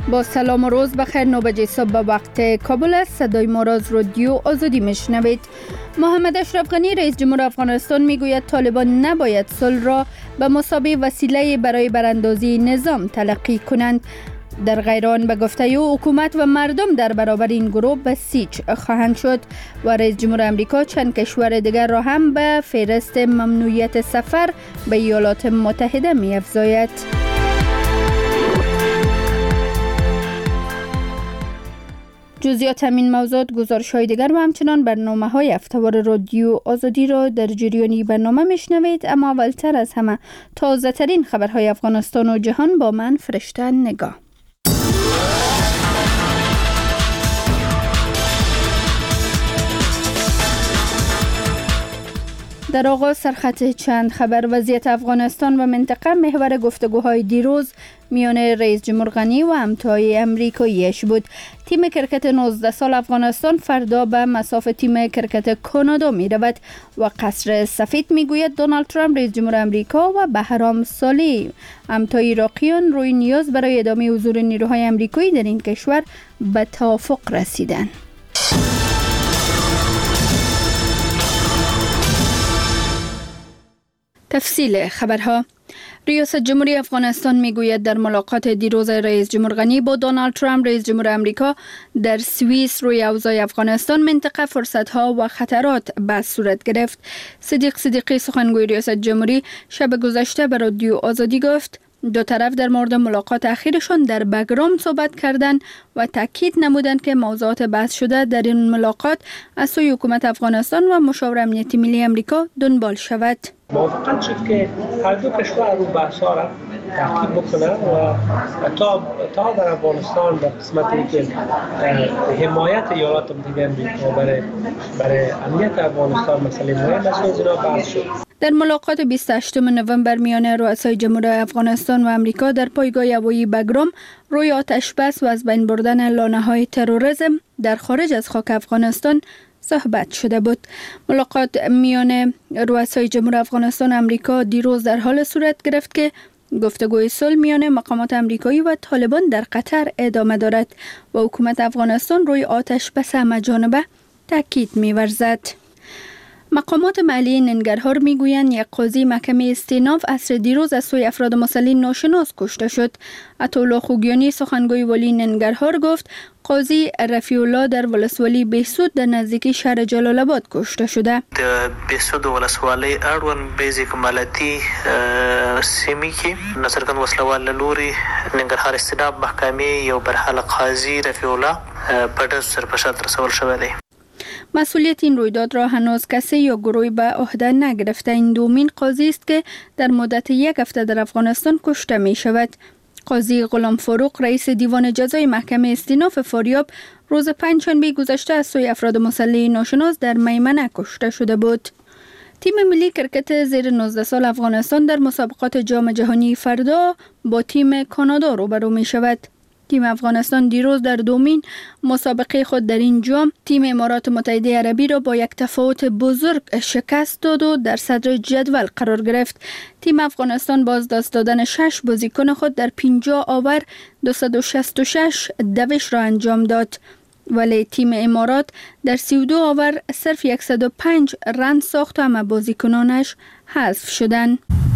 با سلام و روز بخیر. 9 بجه صبح به وقت کابل است. صدای ما را از رادیو آزادی میشنوید. محمد اشرف غنی رئیس جمهور افغانستان میگوید طالبان نباید صلح را به مثابه وسیله برای براندازی نظام تلقی کنند. در غیر آن به گفته او حکومت و مردم در برابر این گروه بسیج خواهند شد و رئیس جمهور امریکا چند کشور دیگر را هم به فهرست ممنوعیت سفر به ایالات متحده می‌افزاید. جزئیات همین موضوعات، گزارش‌های دیگر و همچنان برنامه‌های هفته‌وار رادیو آزادی را در جریان برنامه میشنوید. اما اولتر از همه تازه‌ترین خبرهای افغانستان و جهان با من فرشته نگاه. در آغاز سرخط چند خبر. وضعیت افغانستان و منطقه محور گفتگوهای دیروز میان رئیس جمهور غنی و همتای امریکاییش بود. تیم کرکت 19 سال افغانستان فردا به مصاف تیم کرکت کانادا می رود و قصر سفید می گوید دونالد ترامپ رئیس جمهور امریکا و بهرام صالح همتای عراقیان روی نیاز برای ادامه حضور نیروهای امریکایی در این کشور به توافق رسیدند. تفصیل خبرها. ریاست جمهوری افغانستان میگوید در ملاقات دیروز رئیس جمهور غنی با دونالد ترامپ رئیس جمهور امریکا در سوئیس روی اوضاع افغانستان، منطقه، فرصت‌ها و خطرات بحث صورت گرفت. صدیق صدیقی سخنگوی ریاست جمهوری شب گذشته به رادیو آزادی گفت دو طرف در مورد ملاقات اخیرشان در بگرام صحبت کردند و تاکید نمودند که موضوعات بحث شده در این ملاقات از سوی حکومت افغانستان و مشاور امنیتی ملی امریکا دنبال شود. موافقت شد که هر دو کشور رو بحث‌ها را تعقیب بکنه و تا در افغانستان به قسمتی که حمایت ایالات متحده امریکا برای امنیت افغانستان مسئله مهم است و اینا بحث شد. در ملاقات 28 نوامبر میان رؤسای جمهوری افغانستان و امریکا در پایگاه هوایی بگرام روی آتش بس و از بین بردن لانه‌های تروریسم در خارج از خاک افغانستان صحبت شده بود. ملاقات میان رؤسای جمهور افغانستان و امریکا دیروز در حال صورت گرفت که گفتگوی صلح میان مقامات امریکایی و طالبان در قطر ادامه دارد و حکومت افغانستان روی آتش بس همه‌جانبه تاکید می‌ورزد. مقامات محلی ننگرهار میگویند یک قاضی محکمه استیناف عصر دیروز از سوی افراد مسلح ناشناس کشته شد. عطاالله خوگیانی سخنگوی ولی ننگرهار گفت قاضی رفیع الله در ولسوالی بهسود در نزدیکی شهر جلال آباد کشته شده. د بهسود ولسوالی اړوند بیزی کمالتی سیمې کې نصرګن وسلوال لوري ننګرهار استیناف محکمه یو برحال قاضی رفیع الله په ډز سرپرست رسول شوی دی. مسئولیت این رویداد را هنوز کسی یا گروهی به عهده نگرفته. این دومین قاضی است که در مدت یک هفته در افغانستان کشته می شود. قاضی غلام فاروق رئیس دیوان جزای محکمه استیناف فاریاب روز پنجشنبه گذشته از سوی افراد مسلح ناشناس در میمنه کشته شده بود. تیم ملی کرکت زیر 19 سال افغانستان در مسابقات جام جهانی فردا با تیم کانادا روبرو می شود. تیم افغانستان دیروز در دومین مسابقه خود در این جام تیم امارات متحده عربی را با یک تفاوت بزرگ شکست داد و در صدر جدول قرار گرفت. تیم افغانستان باز دست دادن 6 بازیکن خود در 50 آور 266 دوش را انجام داد، ولی تیم امارات در 32 آور صرف 105 رن ساخت و همه بازیکنانش حذف شدند.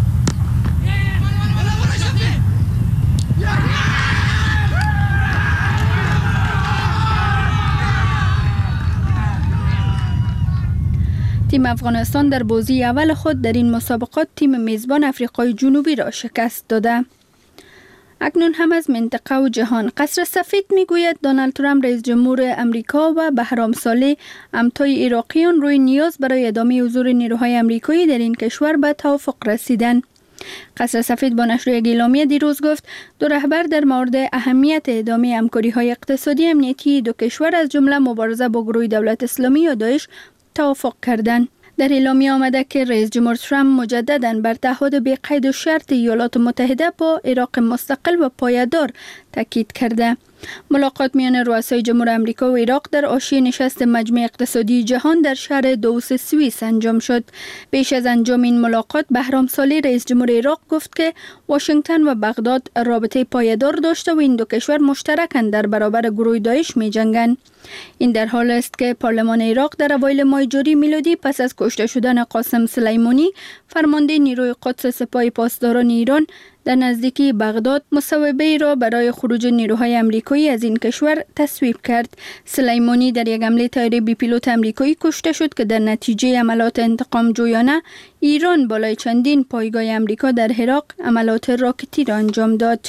تیم افغانستان در بازی اول خود در این مسابقات تیم میزبان آفریقای جنوبی را شکست داده. اکنون هم از منطقه و جهان. قصر سفید میگوید دونالد ترامپ رئیس جمهور امریکا و بهرام صالح همتای عراقیان روی نیاز برای ادامه حضور نیروهای امریکایی در این کشور به توافق رسیدند. قصر سفید با نشر یک اعلامیه دیروز گفت دو رهبر در مورد اهمیت ادامه همکاری‌های اقتصادی امنیتی دو کشور از جمله مبارزه با گروه دولت اسلامی یا داعش توافق کردند. در اعلامیه آمده که رئیس جمهور ترامپ مجدداً بر تعهد بی قید و شرط ایالات متحده با عراق مستقل و پایدار تاکید کرده. ملاقات میان رؤسای جمهور آمریکا و عراق در حاشیه نشست مجمع اقتصادی جهان در شهر دوس سوئیس انجام شد. پیش از انجام این ملاقات بهرام صالح رئیس جمهور عراق گفت که واشنگتن و بغداد رابطه پایدار داشته و این دو کشور مشترکاً در برابر گروه داعش می‌جنگند. این در حال است که پارلمان عراق در اوایل ماه جاری میلادی پس از کشته شدن قاسم سلیمانی فرمانده نیروی قدس سپاه پاسداران ایران در نزدیکی بغداد مصوبه‌ای را برای خروج نیروهای آمریکایی از این کشور تصویب کرد. سلیمانی در یک حمله طیاره بی پیلوت آمریکایی کشته شد که در نتیجه عملیات انتقام جویانه ایران بالای چندین پایگاه آمریکا در عراق عملیات راکتی را انجام داد.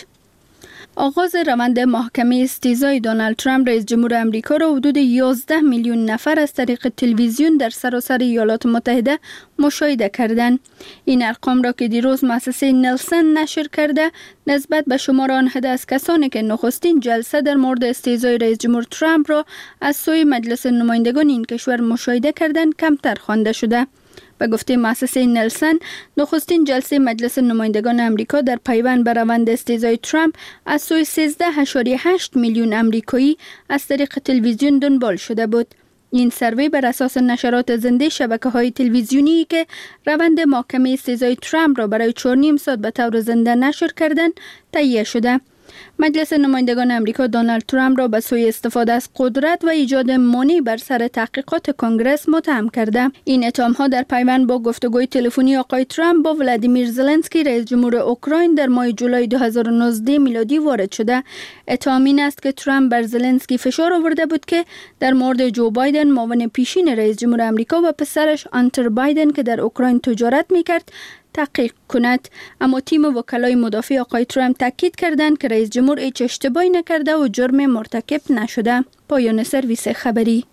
آغاز روند محکمه استیزای دونالد ترامپ رئیس جمهور آمریکا را حدود 11 میلیون نفر از طریق تلویزیون در سراسر ایالات متحده مشاهده کردند. این ارقام را که دیروز مؤسسه نلسن نشر کرده نسبت به شمار آن عدد از کسانی که نخستین جلسه در مورد استیزای رئیس جمهور ترامپ را از سوی مجلس نمایندگان این کشور مشاهده کردند کمتر خوانده شده. به گفته مؤسسه نلسن، نخستین جلسه مجلس نمایندگان آمریکا در پیوند به روند استیزای ترامپ از سوی 13.8 میلیون آمریکایی از طریق تلویزیون دنبال شده بود. این سروی بر اساس نشرات زنده شبکه‌های تلویزیونی که روند محکمه استیزای ترامپ را برای 4.5 ساعت به طور زنده نشر کردند تهیه شده. مجلس نمایندگان آمریکا دونالد ترامپ را به سوی استفاده از قدرت و ایجاد مانع بر سر تحقیقات کنگره متهم کرده. این اتهام‌ها در پیوند با گفتگوی تلفنی آقای ترامپ با ولادیمیر زلنسکی رئیس جمهور اوکراین در ماه جولای 2019 میلادی وارد شده. اتهام این است که ترامپ بر زلنسکی فشار آورده بود که در مورد جو بایدن معاون پیشین رئیس جمهور آمریکا و پسرش آنتر بایدن که در اوکراین تجارت می‌کرد تحقیق کند. اما تیم وکلای مدافع آقای ترامپ تاکید کردند که رئیس جمهور هیچ اشتباهی نکرده و جرم مرتکب نشده. پایان سرویس خبری.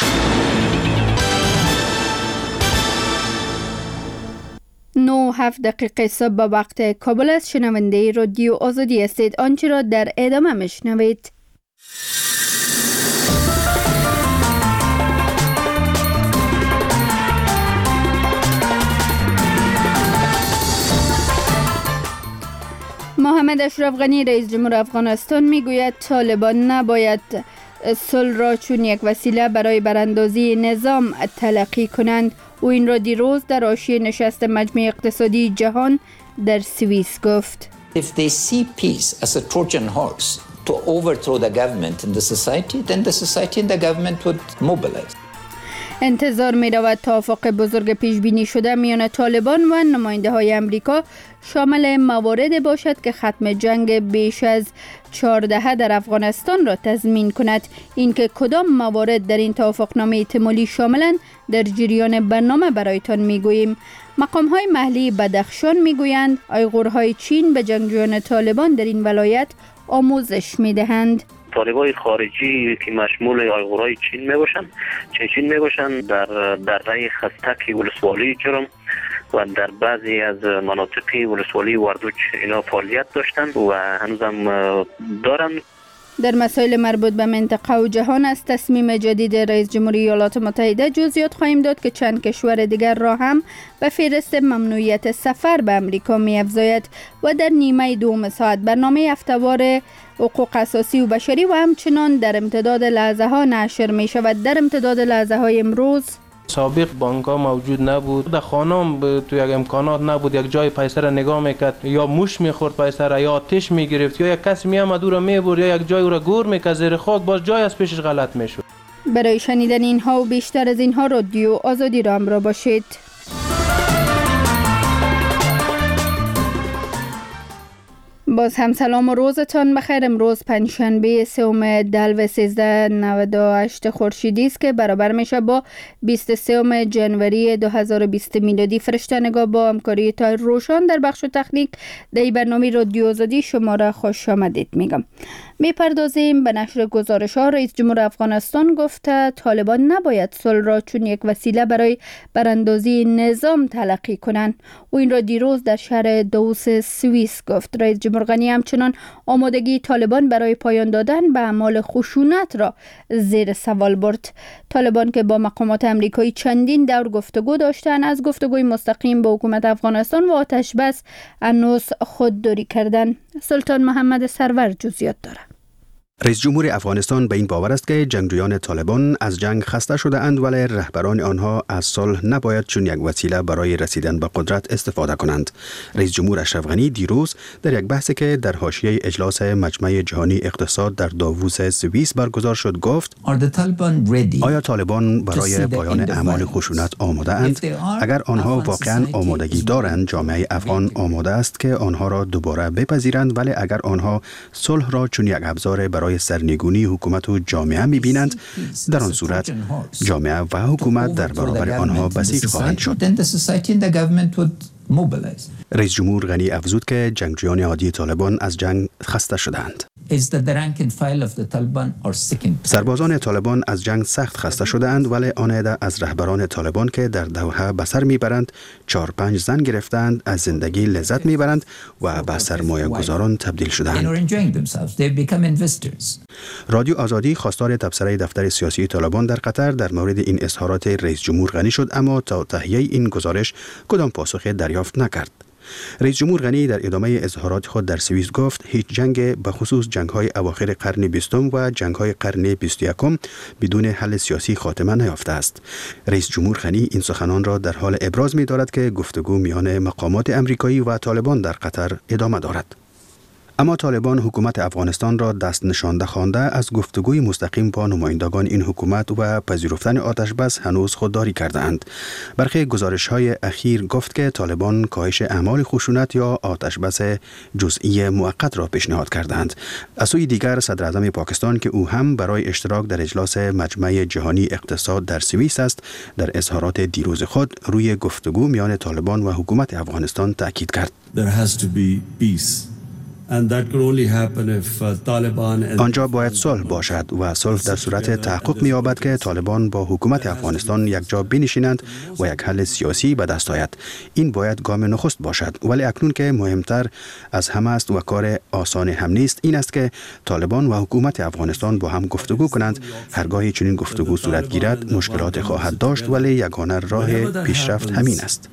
9:07 صبح به وقت کابل است. شنونده رادیو آزادی هستید. آنچه را در ادامه میشنوید. محمد اشرف غنی رئیس جمهور افغانستان میگوید طالبان نباید صلح را چون یک وسیله برای براندازی نظام تلقی کنند. او این را دیروز در حاشیه نشست مجمع اقتصادی جهان در سوئیس گفت. If they see peace as a Trojan horse to overthrow the government and the society, then the society and the government would mobilize. انتظار می رود توافق بزرگ پیش بینی شده میان طالبان و نماینده های امریکا شامل مواردی باشد که ختم جنگ بیش از 14 در افغانستان را تضمین کند. اینکه کدام موارد در این توافقنامه احتمالی شاملند در جریان برنامه برایتان میگوییم. مقام های محلی بدخشان میگویند ایغورهای چین به جنگجویان طالبان در این ولایت آموزش میدهند. طالبای خارجی که مشمول ایغورای چین میباشند، چین میباشند در دره خستک ولسوالی جرم و در بعضی از مناطق ولسوالی وردوچ اینا فعالیت داشتند و هنوزم دارند. در مسائل مربوط به منطقه و جهان از تصمیم جدید رئیس جمهوری ایالات متحده جزئیات خواهیم داد که چند کشور دیگر را هم به فهرست ممنوعیت سفر به امریکا می‌افزاید و در نیمه دوم ساعت برنامه هفته‌وار حقوق اساسی و بشری و همچنان در امتداد لحظه ها نشر می شود. در امتداد لحظه های امروز سابق بانک‌ها موجود نبود، در خانم تو یک امکانات نبود، یک جای پیسه را نگاه میکرد یا موش میخورد پیسه را یا آتش میگرفت یا یک کسی میامد او را میبرد یا یک جای او را گور میکرد زیر خاک، باز جای از پیشش غلط میشد. برای شنیدن اینها و بیشتر از اینها رادیو آزادی را همراه باشید. باز هم سلام و روزتان بخیر. امروز پنجشنبه 3 دلو 1398 خورشیدی است که برابر میشه با 23 جنوری 2020 میلادی. فرشته نگاه با همکاری تای روشان در بخش تکنیک در برنامه رادیو آزادی شما را خوش آمدید میگم. میپردازیم به نشر گزارش ها. رئیس جمهور افغانستان گفته طالبان نباید صلح را چون یک وسیله برای براندازی نظام تلقی کنند. او این را دیروز در شهر دوس سوئیس گفت. رئیس جمهور غنی همچنان آمادگی طالبان برای پایان دادن به اعمال خشونت را زیر سوال برد. طالبان که با مقامات امریکایی چندین دور گفتگو داشتند، از گفتگوی مستقیم با حکومت افغانستان و آتش بس هنوز خودداری کردند. سلطان محمد سرور جزئیات دارد. رئیس جمهور افغانستان به این باور است که جنگجویان طالبان از جنگ خسته شده اند، ولی رهبران آنها از صلح نباید چون یک وسیله برای رسیدن به قدرت استفاده کنند. رئیس جمهور اشرف غنی دیروز در یک بحثی که در حاشیه اجلاس مجمع جهانی اقتصاد در داووس سوئیس برگزار شد گفت: آیا طالبان برای پایان اعمال خشونت آماده اند؟ اگر آنها واقعا آمادگی دارند، جامعه افغان آماده است که آنها را دوباره بپذیرند، ولی اگر آنها صلح را چون یک ابزار برای سرنگونی حکومت و جامعه می‌بینند، در آن صورت جامعه و حکومت در برابر آنها بسیج خواهند شد. رئیس جمهور غنی افزود که جنگجویان عادی طالبان از جنگ خسته شدند. سربازان طالبان از جنگ سخت خسته شدند، ولی آن عده از رهبران طالبان که در دوحه به سر میبرند 4-5 زن گرفتند، از زندگی لذت میبرند و به سرمایه گذاران تبدیل شدند. رادیو آزادی خواستار تبصره دفتر سیاسی طالبان در قطر در مورد این اظهارات رئیس جمهور غنی شد، اما تا تهیه این گزارش کدام پاسخ دریافت نکرد. رئیس جمهور غنی در ادامه اظهارات خود در سوئیس گفت هیچ جنگ به خصوص جنگ‌های اواخر قرن 20 و جنگ‌های قرن 21 بدون حل سیاسی خاتمه نیافته است. رئیس جمهور غنی این سخنان را در حال ابراز می‌دارد که گفتگو میان مقامات آمریکایی و طالبان در قطر ادامه دارد. اما طالبان حکومت افغانستان را دست نشانده خوانده از گفتگوی مستقیم با نمایندگان این حکومت و پذیرفتن آتش بس هنوز خودداری کرده اند. برخی گزارش‌های اخیر گفت که طالبان کاهش اعمال خشونت یا آتش بس جزئی موقت را پیشنهاد کردند. از سوی دیگر صدر اعظم پاکستان که او هم برای اشتراک در اجلاس مجمع جهانی اقتصاد در سوئیس است، در اظهارات دیروز خود روی گفتگو میان طالبان و حکومت افغانستان تاکید کرد. آنجا باید صلح باشد و صلح در صورت تحقق می‌یابد که طالبان با حکومت افغانستان یک جا بنشینند و یک حل سیاسی به دست آید. این باید گام نخست باشد، ولی اکنون که مهمتر از همه است و کار آسان هم نیست، این است که طالبان و حکومت افغانستان با هم گفتگو کنند. هرگاهی چنین گفتگو صورت گیرد مشکلات خواهد داشت، ولی یگانه راه پیشرفت همین است.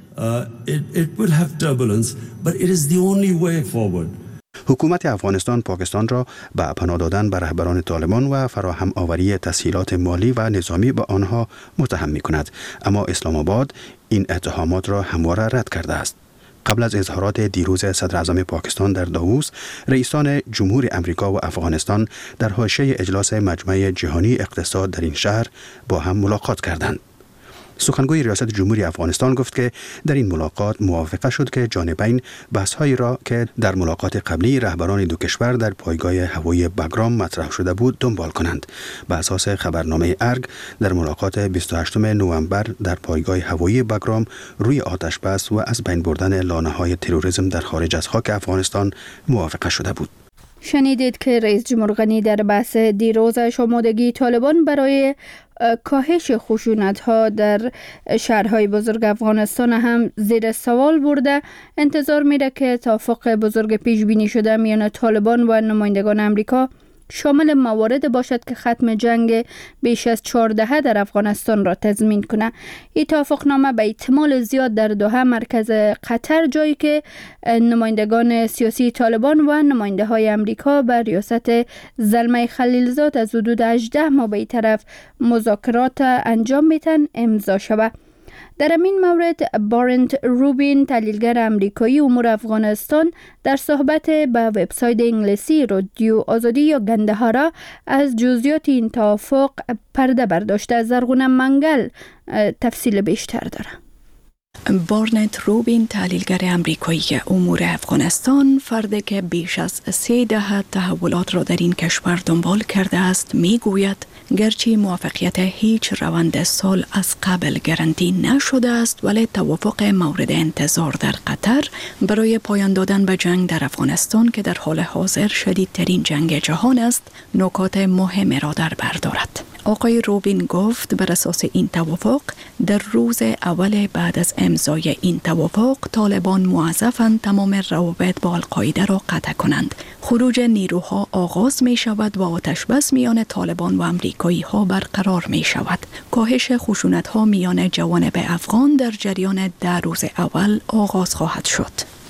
حکومت افغانستان پاکستان را به پناه دادن به رهبران طالبان و فراهم آوری تسهیلات مالی و نظامی به آنها متهم می‌کند، اما اسلام آباد این اتهامات را همواره رد کرده است. قبل از اظهارات دیروز صدر اعظم پاکستان در داووس، رئیسان جمهور امریکا و افغانستان در حاشیه اجلاس مجمع جهانی اقتصاد در این شهر با هم ملاقات کردند. سخنگوی ریاست جمهوری افغانستان گفت که در این ملاقات موافقه شد که جانبین بحث‌هایی را که در ملاقات قبلی رهبران دو کشور در پایگاه هوایی بگرام مطرح شده بود دنبال کنند. به اساس خبرنامه ارگ، در ملاقات 28 نوامبر در پایگاه هوایی بگرام روی آتش بس و از بین بردن لانه‌های تروریسم در خارج از خاک افغانستان موافقه شده بود. شنیدید که رئیس جمهور غنی در بحث دیروزش آمادگی طالبان برای کاهش خشونت‌ها در شهرهای بزرگ افغانستان هم زیر سوال برده. انتظار میره که توافق بزرگ پیش بینی شده میان طالبان و نمایندگان امریکا شامل موارد باشد که ختم جنگ بیش از 4 دهه در افغانستان را تضمین کنه. این توافقنامه به احتمال زیاد در دوحه مرکز قطر، جایی که نمایندگان سیاسی طالبان و نماینده های امریکا به ریاست زلمه خلیلزاد از حدود 18 ماه به طرف مذاکرات انجام میتن امضا شود. در این مورد بارنت روبین، تحلیلگر امریکایی امور افغانستان، در صحبت به وبسایت انگلیسی رادیو آزادی یا گندهارا از جزئیات این توافق پرده برداشته. زرغونه منگل تفصیل بیشتر داره. بارنت روبین، تحلیلگر امریکایی امور افغانستان، فردی که بیش از 3 دهه تحولات را در این کشور دنبال کرده است، میگوید گرچه موفقیت هیچ روند صلح از قبل گارانتی نشده است، ولی توافق مورد انتظار در قطر برای پایان دادن به جنگ در افغانستان که در حال حاضر شدیدترین جنگ جهان است، نکات مهمی را در بر دارد. آقای روبین گفت بر اساس این توافق در روز اول بعد از امضای این توافق طالبان موظفند تمام روابط با القاعده را قطع کنند. خروج نیروها آغاز می شود و آتشبس میان طالبان و امریکایی ها برقرار می شود. کاهش خشونت ها میان جوانب افغان در جریان 10 روز اول آغاز خواهد شد.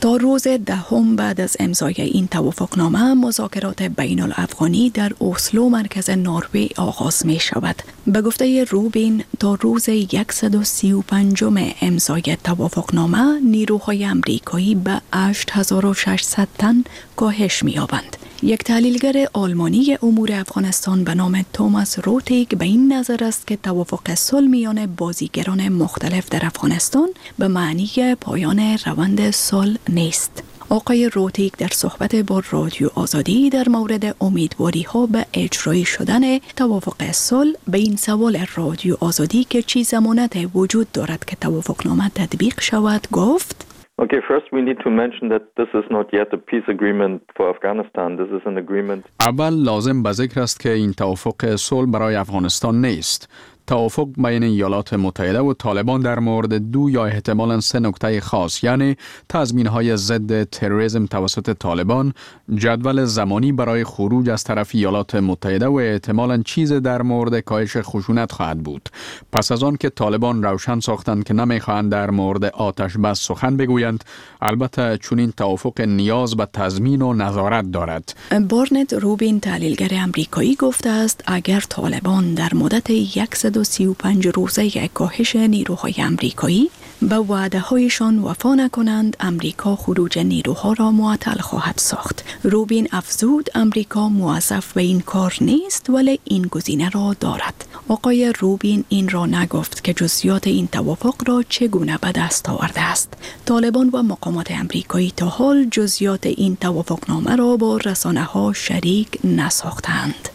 تا روز 10 بعد از امضای این توافقنامه مذاکرات بین الافغانی در اسلو مرکز نروژ آغاز می شود. به گفته روبین تا روز 135 امضای توافقنامه نیروهای امریکایی به 8600 تن کاهش می یابند. یک تحلیلگر آلمانی امور افغانستان به نام توماس روتیگ به این نظر است که توافق صلح میان بازیگران مختلف در افغانستان به معنی پایان روند صلح نیست. آقای روتیگ در صحبت با رادیو آزادی در مورد امیدواری ها به اجرایی شدن توافق صلح به این سوال رادیو آزادی که چی ضمانت وجود دارد که توافقنامه تطبیق شود گفت: Okay, first we need to mention that this is not yet a peace agreement for Afghanistan. This is an agreement. اول لازم به ذکر است که این توافق صلح برای افغانستان نیست. توافق بین ایالات متحده و طالبان در مورد 2 یا احتمالاً 3 نکته خاص، یعنی تضمین‌های ضد تروریسم توسط طالبان، جدول زمانی برای خروج از طرف ایالات متحده و احتمالاً چیز در مورد کاهش خشونت خواهد بود. پس از آن که طالبان روشن ساختند که نمی‌خواهند در مورد آتش بس سخن بگویند، البته چون این توافق نیاز به تضمین و نظارت دارد. بارنت روبین تحلیلگر آمریکایی گفته است اگر طالبان در مدت 135 روزه کاهش نیروهای آمریکایی به وعده هایشان وفا نکنند، آمریکا خروج نیروها را معطل خواهد ساخت. روبین افزود آمریکا موظف به این کار نیست ولی این گزینه را دارد. آقای روبین این را نگفت که جزئیات این توافق را چگونه به دست آورده است. طالبان و مقامات آمریکایی تا حال جزئیات این توافقنامه را با رسانه‌ها شریک نساختند.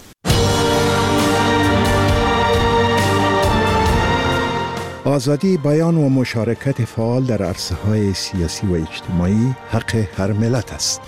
آزادی بیان و مشارکت فعال در عرصه‌های سیاسی و اجتماعی حق هر ملت است.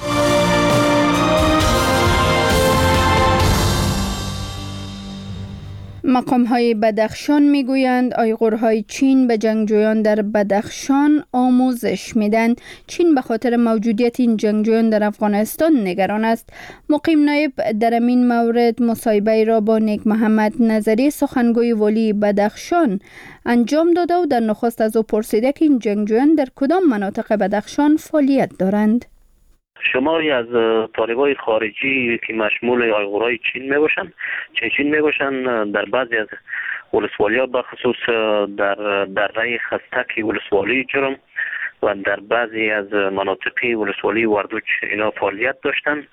مقام‌های بدخشان می‌گویند آیغورهای چین به جنگجویان در بدخشان آموزش میدن. چین به خاطر موجودیت این جنگجویان در افغانستان نگران است. مقیم نایب در این مورد مصاحبه را با نیک محمد نظری سخنگوی والی بدخشان انجام داده و در نخست از او پرسیده که این جنگجویان در کدام مناطق بدخشان فعالیت دارند. شماری از طالبای خارجی که مشمول آیغورای چین میباشند، چین میباشند، در بعضی از ولسوالی‌ها بخصوص در دره خستک ولسوالی جرم و در بعضی از مناطق ولسوالی وردوچ اینا فعالیت داشتند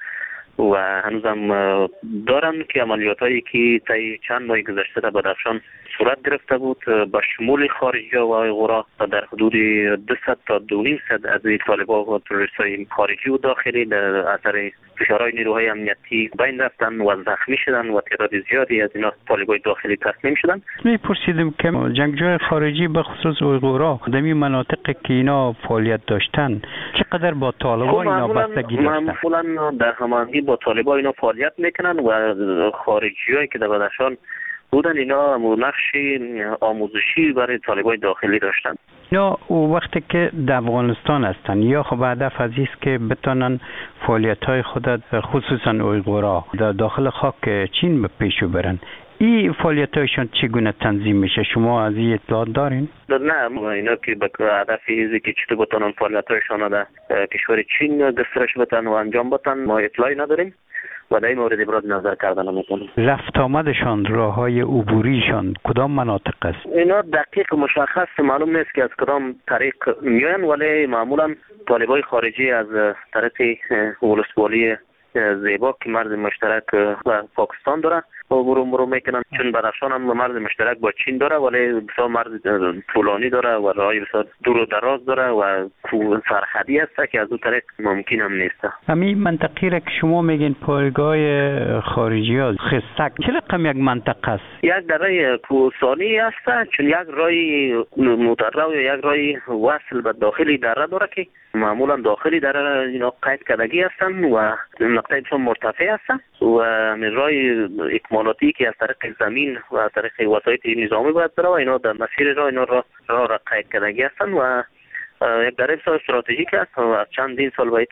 و هنوزم دارن که عملیاتایی که طی چند ماه گذشته در بدخشان صورت گرفته بود با شمول خارجی‌ها و آیغورا در حدود 200 تا 200 از طالبان و تروریست‌های خارجی و داخلی در اثر فشارهای نیروهای امنیتی بین رفتن و زخمی شدن و تعداد زیادی از اینا طالبای داخلی تسلیم شدن. می‌پرسیدم که جنگجوی خارجی به خصوص آیغورا در این مناطق که اینا فعالیت داشتن چقدر با طالبان اینا بستگی داشتن؟ معمولاً در هماهنگی با طالبان اینا فعالیت میکنن و خارجیایی که در بدخشان بودن اینا نقشی آموزشی برای طالبای داخلی داشتن. اینا وقتی که در افغانستان هستن یا خب هدف از است که بتونن فعالیت‌های خود خصوصا آیغورا در داخل خاک چین به پیش برن، این فعالیت‌هایشان چگونه تنظیم میشه؟ شما از این اطلاعات دارین؟ نه، اینا که به هدف ایزی که چطور بتونن فعالیت‌هایشان در کشور چین گسترش بدن و انجام بدن ما اطلاعی نداریم و در این مورد ابراز نظر کردن نمی‌کنیم. رفت آمدشان، راه‌های عبوریشان کدام مناطق است؟ اینا دقیق مشخص معلوم نیست که از کدام طریق میان، ولی معمولا طالبای خارجی از طرف ولسوالی زیبا که مرز مشترک با پاکستان داره و برو میکنن، چون بدخشان هم مرز مشترک با چین داره ولی بسیار مرز طولانی داره و راهی بسیار دور و دراز داره و سرحدی است که از اون طریق ممکن هم نیست. همین منطقی را که شما میگین پایگاه خارجی ها خستک چه رقم یک منطقه است؟ یک دره کوهستانی است، چون یک راه مترا و یک راه وصل به داخلی دره داره که معمولا داخلی دره اینا قید کردگی هستن و نقطه بسیار مرتفع هستن و راه اکمالاتی که از طریق زمین و از طریق وسایط نظامی باید بره و اینا در مسیر راه اینا را قید کردگی هستن و یک دره بسیار استراتژیک است و از چندین سال بهتر است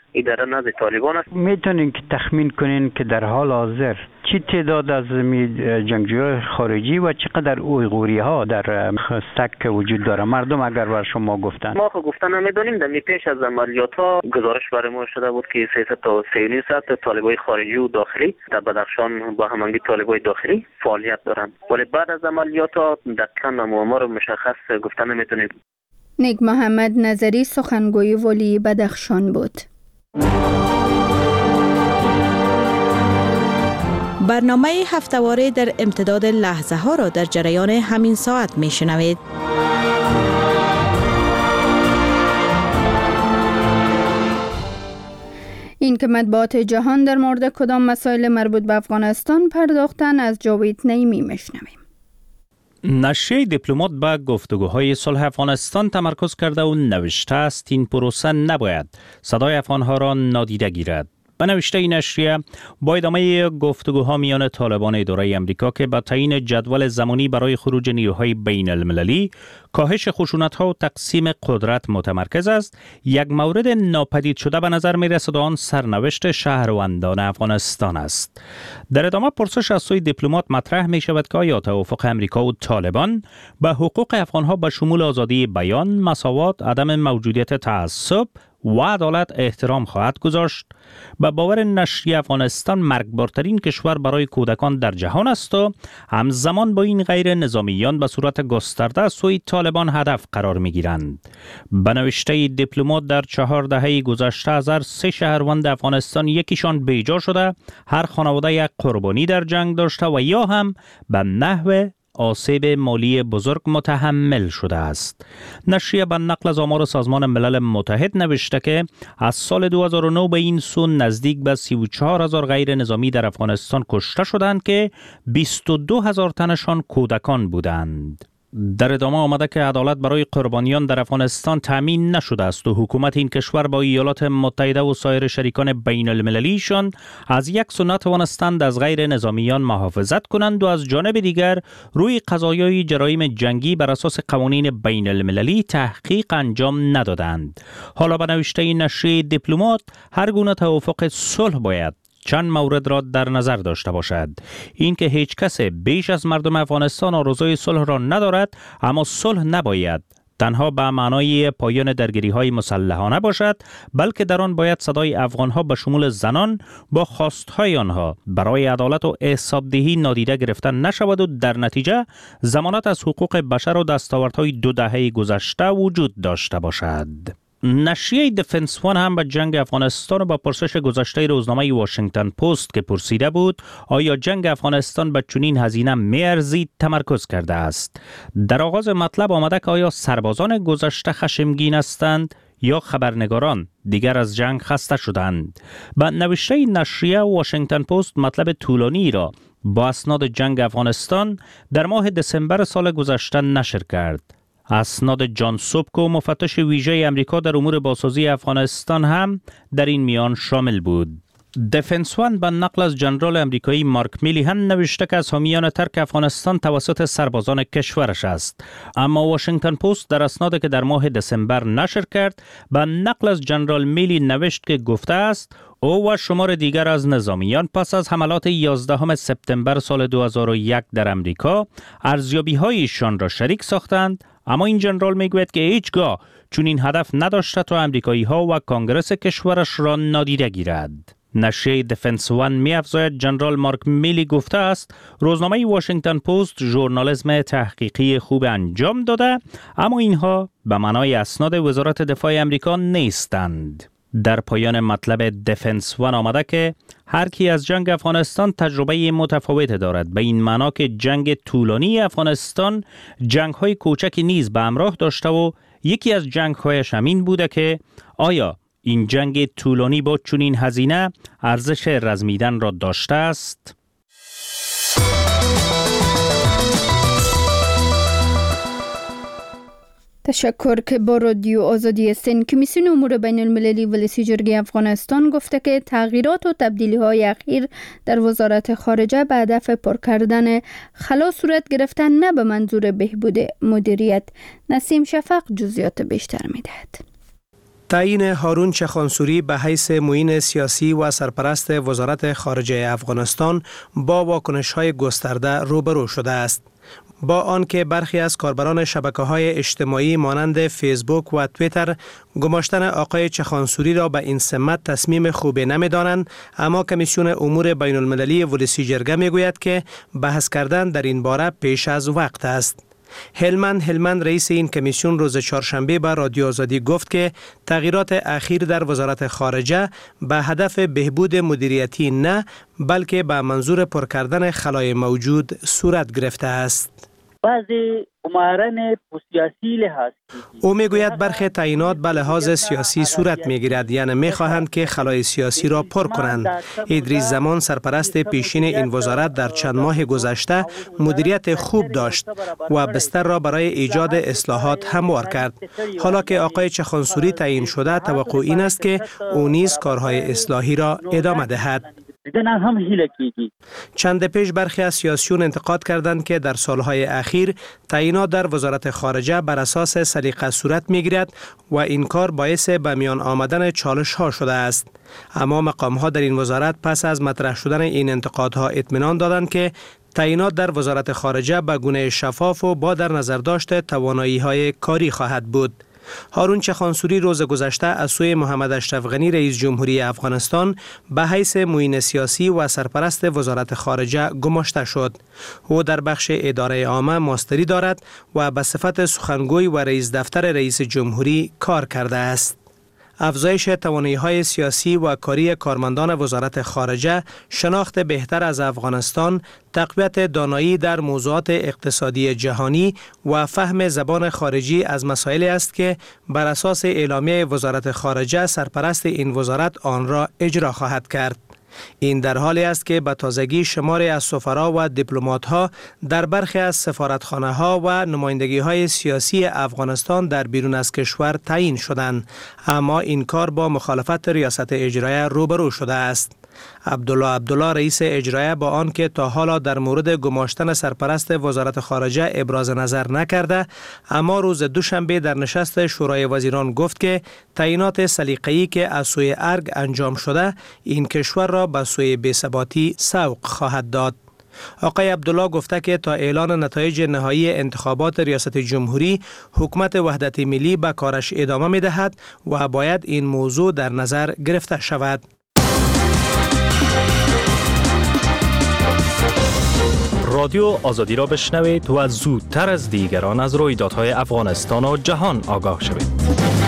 اداره نزد طالبان است. میتونین که تخمین کنین که در حال حاضر چی تعداد از جنگجویان خارجی و چقدر اویغوری ها در خستک وجود داره؟ مردم اگر بر شما گفتن. ما خب گفتن نمیدونیم. در پیش از عملیات ها گزارش برای ما شده بود که 300 تا 300 طالبای خارجی و داخلی در بدخشان با همانگی طالبای داخلی فعالیت دارند. ولی بعد از عملیات ها دقیقاً معمار مشخص گفتن نمیتونیم. نیک محمد نظری سخنگوی والی بدخشان بود. برنامه هفته‌واره در امتداد لحظه ها را در جریان همین ساعت می شنوید. این که مطبوعات جهان در مورد کدام مسائل مربوط به افغانستان پرداختن از جاوید نعیمی میشنویم. نشریه دیپلمات به گفتگوهای صلح افغانستان تمرکز کرده و نوشته است این پروسه نباید صدای افغانها را نادیده گیرد. به نوشته این نشریه با ادامه گفتگوها میان طالبان اداره امریکا که با تعیین جدول زمانی برای خروج نیروهای بین المللی، کاهش خشونت‌ها و تقسیم قدرت متمرکز است، یک مورد ناپدید شده به نظر می‌رسد آن سرنوشت شهروندان افغانستان است. در ادامه پرسش از سوی دیپلمات مطرح می‌شود که آیا توافق امریکا و طالبان به حقوق افغان‌ها به شمول آزادی بیان، مساوات، عدم موجودیت تعصب و عدالت احترام خواهد گذاشت؟ به باور نشریه افغانستان مرگبارترین کشور برای کودکان در جهان است و همزمان با این غیر نظامیان به صورت گسترده سوی طالبان هدف قرار می گیرند. به نوشته دیپلمات در 4 دهه گذشته از هر 3 شهروند افغانستان یکیشان بیجا شده، هر خانواده یک قربانی در جنگ داشته و یا هم به نحو آسیب مالی بزرگ متحمل شده است. نشریه به نقل از آمار سازمان ملل متحد نوشته که از سال 2009 به این سو نزدیک به 34,000 غیر نظامی در افغانستان کشته شدند که 22,000 تنشان کودکان بودند. در ادامه آمده که عدالت برای قربانیان در افغانستان تامین نشده است و حکومت این کشور با ایالات متحده و سایر شریکان بین المللیشان از یک سو نتوانستند از غیر نظامیان محافظت کنند و از جانب دیگر روی قضایای جرایم جنگی بر اساس قوانین بین المللی تحقیق انجام ندادند. حالا به نوشته این نشریه دیپلمات هر گونه توافق صلح باید چند مورد را در نظر داشته باشد. این که هیچ کس بیش از مردم افغانستان آرزوی صلح را ندارد، اما صلح نباید تنها به معنای پایان درگیری‌های مسلحانه باشد، بلکه در آن باید صدای افغان‌ها به شمول زنان با خواست‌های آنها برای عدالت و حسابدهی نادیده گرفته نشود و در نتیجه ضمانت از حقوق بشر و دستاوردهای 2 دهه گذشته وجود داشته باشد. نشریه دفنس وان هم به جنگ افغانستان و با پرسش گذشته روزنامه واشنگتن پست که پرسیده بود آیا جنگ افغانستان به چنین هزینه می‌ارزید تمرکز کرده است. در آغاز مطلب آمده که آیا سربازان گذشته خشمگین هستند یا خبرنگاران دیگر از جنگ خسته شدند. با نوشته نشریه واشنگتن پست مطلب طولانی را با اسناد جنگ افغانستان در ماه دسامبر سال گذشته نشر کرد. اسناد جان سوبکو مفتش ویژه امریکا در امور بازسازی افغانستان هم در این میان شامل بود. دفنس وان به نقل از جنرال امریکایی مارک میلیهن نوشته که از حامیان ترک افغانستان توسط سربازان کشورش است. اما واشنگتن پست در اسنادی که در ماه دسامبر نشر کرد به نقل از جنرال میلی نوشت که گفته است او و شمار دیگر از نظامیان پس از حملات 11 سپتامبر سال 2001 در امریکا ارزیابی‌هایشان را شریک ساختند، اما این جنرال میگوید که هیچگاه چون این هدف نداشته تا امریکایی‌ها و کانگرس کشورش را نادیده گیرد. نشریه دفنس وان می‌افزاید جنرال مارک میلی گفته است روزنامه واشنگتن پست ژورنالیسم تحقیقی خوب انجام داده، اما اینها به معنای اسناد وزارت دفاع امریکا نیستند. در پایان مطلب دفنس وان آمده که هر کی از جنگ افغانستان تجربه متفاوت دارد، به این معنا که جنگ طولانی افغانستان جنگ‌های کوچکی نیز به همراه داشته و یکی از جنگ‌هایش همین بوده که آیا این جنگ طولانی با چنین هزینه ارزش رزمیدن را داشته است؟ تشکر که با رادیو آزادی سین. کمیسیون امور بین المللی ولسی جرگه افغانستان گفته که تغییرات و تبدیلی های اخیر در وزارت خارجه به هدف پر کردن خلا صورت گرفتن، نه به منظور بهبود مدیریت. نسیم شفق جزئیات بیشتر می‌دهد. تعیین هارون چخانسوری به حیث معین سیاسی و سرپرست وزارت خارجه افغانستان با واکنش‌های گسترده روبرو شده است. با آنکه برخی از کاربران شبکه‌های اجتماعی مانند فیسبوک و توییتر گماشتن آقای چخانسوری را به این سمت تصمیم خوبی نمی‌دانند، اما کمیسیون امور بین المللی ولسی جرگه می‌گوید که بحث کردن در این باره پیش از وقت است. هلمند رئیس این کمیسیون روز چهارشنبه به رادیو آزادی گفت که تغییرات اخیر در وزارت خارجه به هدف بهبود مدیریتی نه، بلکه به منظور پر کردن خلای موجود صورت گرفته است. بعضی عمران سیاسی لحاظ او میگوید برخی تعیینات به لحاظ سیاسی صورت میگیرد، یعنی میخواهند که خلای سیاسی را پر کنند. ادریس زمان سرپرست پیشین این وزارت در چند ماه گذشته مدیریت خوب داشت و بستر را برای ایجاد اصلاحات هموار کرد. حالا که آقای چخانسوری تعیین شده، توقع این است که او نیز کارهای اصلاحی را ادامه دهد. چند پیش برخی از سیاسیون انتقاد کردند که در سالهای اخیر تعیینات در وزارت خارجه بر اساس سلیقه صورت میگیرد و این کار باعث به میان آمدن چالش ها شده است. اما مقام ها در این وزارت پس از مطرح شدن این انتقادها اطمینان دادند که تعیینات در وزارت خارجه به گونه شفاف و با در نظر داشت توانایی های کاری خواهد بود. هارون چخانسوری روز گذشته از سوی محمد اشرف غنی رئیس جمهوری افغانستان به حیث معین سیاسی و سرپرست وزارت خارجه گماشته شد. او در بخش اداره عامه ماستری دارد و به صفت سخنگوی و رئیس دفتر رئیس جمهوری کار کرده است. افزایش توانایی‌های سیاسی و کاری کارمندان وزارت خارجه، شناخت بهتر از افغانستان، تقویت دانایی در موضوعات اقتصادی جهانی و فهم زبان خارجی از مسائلی است که بر اساس اعلامیه وزارت خارجه سرپرست این وزارت آن را اجرا خواهد کرد. این در حالی است که به تازگی شماری از سفرا و دیپلمات‌ها در برخی از سفارتخانه‌ها و نمایندگی‌های سیاسی افغانستان در بیرون از کشور تعیین شدند، اما این کار با مخالفت ریاست اجرایه روبرو شده است. عبدالله رئیس اجرایه با آنکه تا حالا در مورد گماشتن سرپرست وزارت خارجه ابراز نظر نکرده، اما روز دوشنبه در نشست شورای وزیران گفت که تعیینات سلیقه‌ای که از سوی ارگ انجام شده این کشور را به سوی بی‌ثباتی سوق خواهد داد. آقای عبدالله گفته که تا اعلان نتایج نهایی انتخابات ریاست جمهوری، حکومت وحدت ملی به کارش ادامه می‌دهد و باید این موضوع در نظر گرفته شود. رادیو آزادی را بشنوید و زودتر از دیگران از رویدادهای افغانستان و جهان آگاه شوید.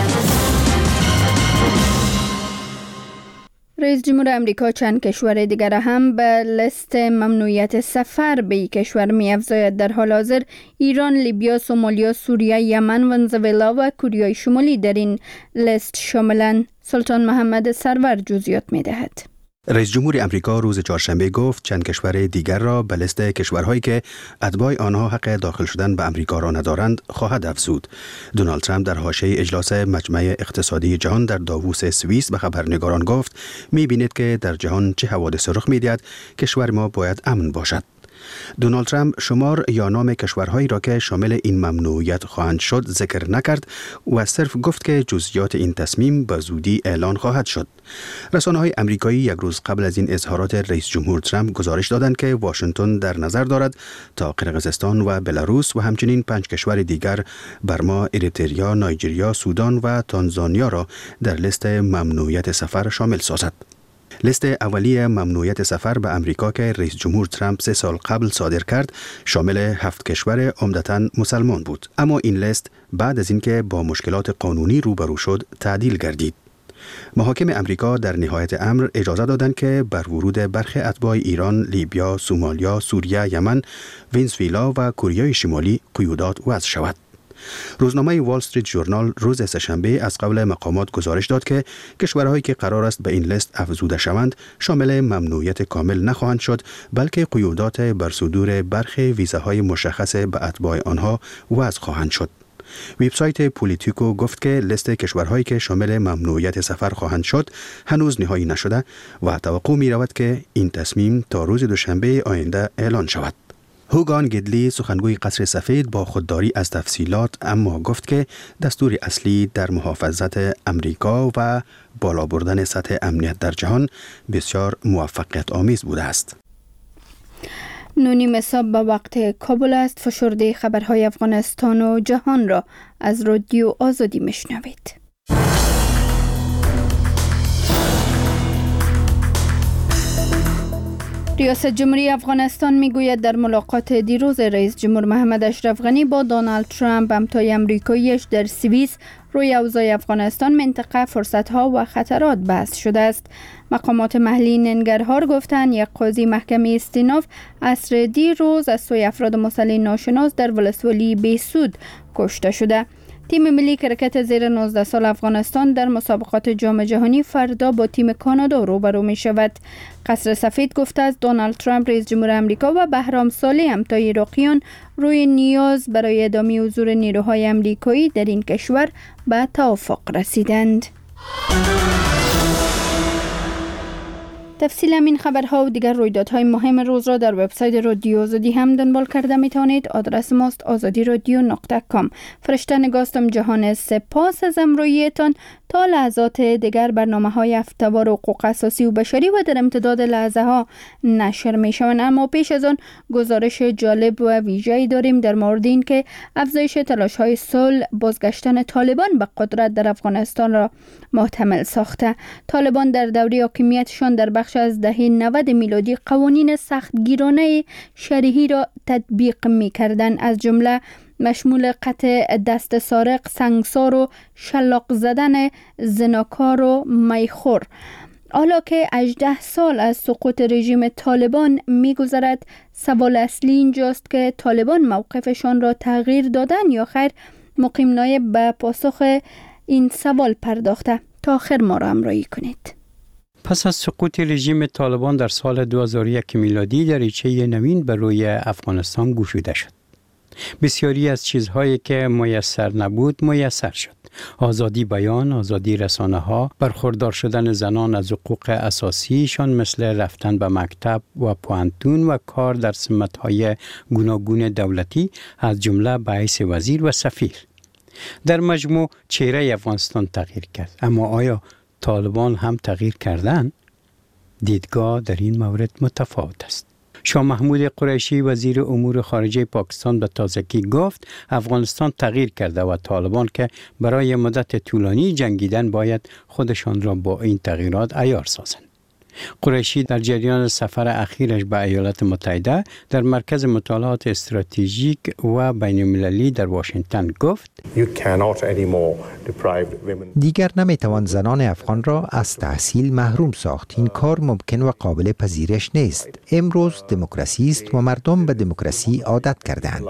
رئیس جمهور امریکا چند کشور دیگر هم به لیست ممنوعیت سفر به کشور می‌افزاید. در حال حاضر ایران، لیبیا، سومالیا، سوریه، یمن، ونزوئلا و کره شمالی در این لیست شاملند. سلطان محمد سرور جزئیات می‌دهد. رئیس جمهور امریکا روز چهارشنبه گفت چند کشور دیگر را به لیست کشورهایی که اتباع آنها حق داخل شدن به امریکا را ندارند خواهد افزود. دونالد ترامپ در حاشیه اجلاس مجمع اقتصادی جهان در داووس سوئیس به خبرنگاران گفت می‌بینید که در جهان چه حوادث رخ می‌دهد، کشور ما باید امن باشد. دونالد ترامپ شمار یا نام کشورهایی را که شامل این ممنوعیت خواهند شد ذکر نکرد و صرف گفت که جزئیات این تصمیم به زودی اعلان خواهد شد. رسانه‌های آمریکایی یک روز قبل از این اظهارات رئیس جمهور ترامپ گزارش دادند که واشنگتن در نظر دارد تا قرقیزستان و بلاروس و همچنین 5 کشور دیگر برما، اریتریا، نایجریا، سودان و تانزانیا را در لیست ممنوعیت سفر شامل سازد. لیست اولیه ممنوعیت سفر به امریکا که رئیس جمهور ترامپ 3 سال قبل صادر کرد شامل 7 کشور عمدتاً مسلمان بود، اما این لیست بعد از اینکه با مشکلات قانونی روبرو شد تعدیل گردید. محاکم امریکا در نهایت امر اجازه دادند که بر ورود برخی اتباع ایران، لیبیا، سومالیا، سوریه، یمن، ونزوئلا و کره شمالی قیودات وضع شود. روزنامه وال استریت ژورنال روز سه‌شنبه از قبل مقامات گزارش داد که کشورهایی که قرار است به این لیست افزوده شوند شامل ممنوعیت کامل نخواهند شد، بلکه قیودات بر صدور برخی ویزاهای مشخص به اتباع آنها وضع خواهند شد. وبسایت پولیتیکو گفت که لیست کشورهایی که شامل ممنوعیت سفر خواهند شد هنوز نهایی نشده و توقع می رود که این تصمیم تا روز دوشنبه آینده اعلان شود. هوگان گیدلی سخنگوی قصر سفید با خودداری از تفصیلات اما گفت که دستور اصلی در محافظت امریکا و بالا بردن سطح امنیت در جهان بسیار موفقیت آمیز بوده است. نونیم صبح به وقت کابل است. فشرده خبرهای افغانستان و جهان را از رادیو آزادی میشنوید. ریاست جمهوری افغانستان میگوید در ملاقات دیروز رئیس جمهور محمد اشرف غنی با دونالد ترامپ همتای امریکاییش در سوئیس روی اوضاع افغانستان، منطقه، فرصتها و خطرات بحث شده است. مقامات محلی ننگرهار گفتند یک قاضی محکمه استیناف عصر دیروز از سوی افراد مسلح ناشناس در ولسوالی بیسود کشته شده. تیم ملی کرکت زیر 19 سال افغانستان در مسابقات جام جهانی فردا با تیم کانادا روبرو می شود. قصر سفید گفته است دونالد ترامپ رئیس جمهور آمریکا و بهرام صالح همتای عراقیان روی نیاز برای ادامه حضور نیروهای آمریکایی در این کشور به توافق رسیدند. تفصیل این خبرها و دیگر رویدادهای مهم روز را در وبسایت رادیو آزادی هم دنبال کرده می توانید. آدرس ماست azadiradyo.com. فرشته نگاستم جهان، سپاس از همراهیتان. تا لحظات دیگر برنامه‌های هفته‌وار حقوق اساسی و بشری و در امتداد لحظه ها نشر می شوند. اما پیش از آن گزارش جالب و ویژه‌ای داریم در مورد این که افزایش تلاش‌های صلح بازگشتن طالبان به قدرت در افغانستان را محتمل ساخته. طالبان در دوره حاکمیتشان در بخش از دهه 90 میلادی قوانین سختگیرانه شرعی را تطبیق می‌کردند، از جمله مشمول قطع دست سارق، سنگسار و شلاق زدن زناکار و میخور. حالا که 18 سال از سقوط رژیم طالبان می‌گذرد، سوال اصلی اینجاست که طالبان موقفشان را تغییر دادن یا خیر؟ مقیم نایب به پاسخ این سوال پرداخته. تا آخر ما را همراهی کنید. پس از سقوط رژیم طالبان در سال 2001 میلادی دریچه نوین بر روی افغانستان گشوده شد. بسیاری از چیزهایی که میسر نبود میسر شد. آزادی بیان، آزادی رسانه ها، برخوردار شدن زنان از حقوق اساسیشان مثل رفتن به مکتب و پوهنتون و کار در سمت‌های گوناگون دولتی از جمله به حیث وزیر و سفیر. در مجموع چهره افغانستان تغییر کرد. اما آیا طالبان هم تغییر کردند؟ دیدگاه در این مورد متفاوت است. شاه محمود قریشی وزیر امور خارجه پاکستان به تازگی گفت افغانستان تغییر کرده و طالبان که برای مدت طولانی جنگیدن باید خودشان را با این تغییرات عیار سازند. قریشی در جریان سفر اخیرش به ایالات متحده در مرکز مطالعات استراتژیک و بین‌المللی در واشنگتن گفت دیگر نمیتوان زنان افغان را از تحصیل محروم ساخت. این کار ممکن و قابل پذیرش نیست. امروز دموکراسی است و مردم به دموکراسی عادت کردند.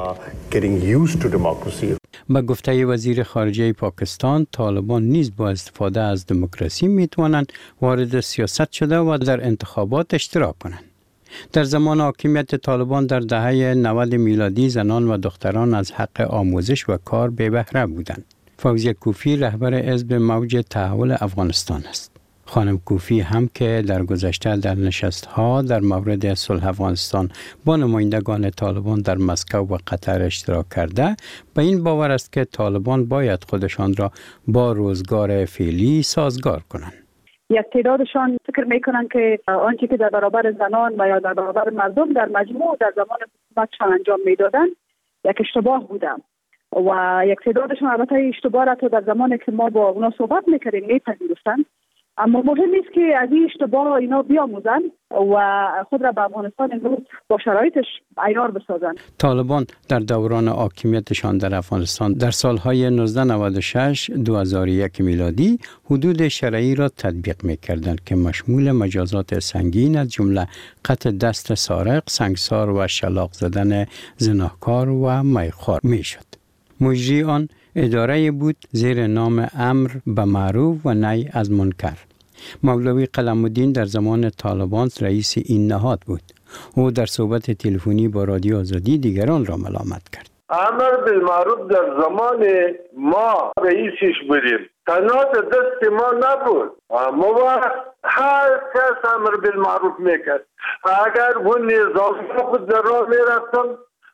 با گفته وزیر خارجه پاکستان، طالبان نیز با استفاده از دموکراسی میتوانند وارد سیاست شده و در انتخابات اشتراک کنند. در زمان حاکمیت طالبان در دهه 90 میلادی زنان و دختران از حق آموزش و کار بی بهره بودند. فوزیه کوفی رهبر حزب موج تحول افغانستان است. خانم کوفی هم که در گذشته در نشست‌ها در مورد صلح افغانستان با نمایندگان طالبان در مسکو و قطر اشتراک کرده، به این باور است که طالبان باید خودشان را با روزگار فعلی سازگار کنند. یک تعدادشان فکر میکنن که آنچه که در برابر زنان و یا در برابر مردم در مجموع در زمان حکومتشان انجام میدادن یک اشتباه بوده و یک تعدادشان البته اشتباه را تو در زمانی که ما با اونا صحبت میکردیم میپذیرفتن، اما مهم است که از این اشتباه اینا بیاموزن و خود را به افغانستان امروز با شرایطش عیار بسازن. طالبان در دوران حاکمیتشان در افغانستان در سالهای 1996 2001 میلادی حدود شرعی را تطبیق می‌کردند که مشمول مجازات سنگین از جمله قطع دست سارق، سنگسار و شلاق زدن زناکار و میخوار میشد. مجری آن اداره بود زیر نام امر به معروف و نهی از منکر. مولوی قلم‌الدین در زمان طالبان رئیس این نهاد بود. او در صحبت تلفنی با رادیو آزادی دیگران را ملامت کرد. امر بالمعروف در زمان ما رئیسش بودیم، تنها دست ما نبود. ما هر کس امر بالمعروف میکرد. اگر اون نظام خود در راه میرفتم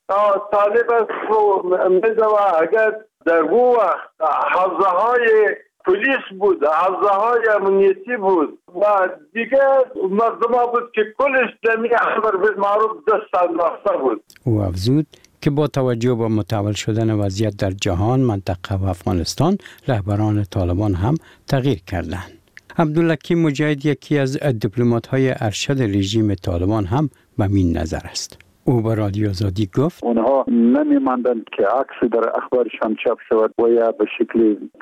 طالب است و می‌دوه اگر در او حوزه های پلیس بود، حوزه های امنیتی بود و دیگه مردم بود که کلش دمی امر بالمعروف دست انداخته بود. او افزود که با توجه به متحول شدن وضعیت در جهان، منطقه و افغانستان، رهبران طالبان هم تغییر کردند. عبدالحکیم مجاهد یکی از دیپلمات‌های ارشد رژیم طالبان هم به این نظر است. او به رادیو آزادی گفت اونها نمی‌ماندند که عکس در اخبارشان چاپ شود و یا به شکل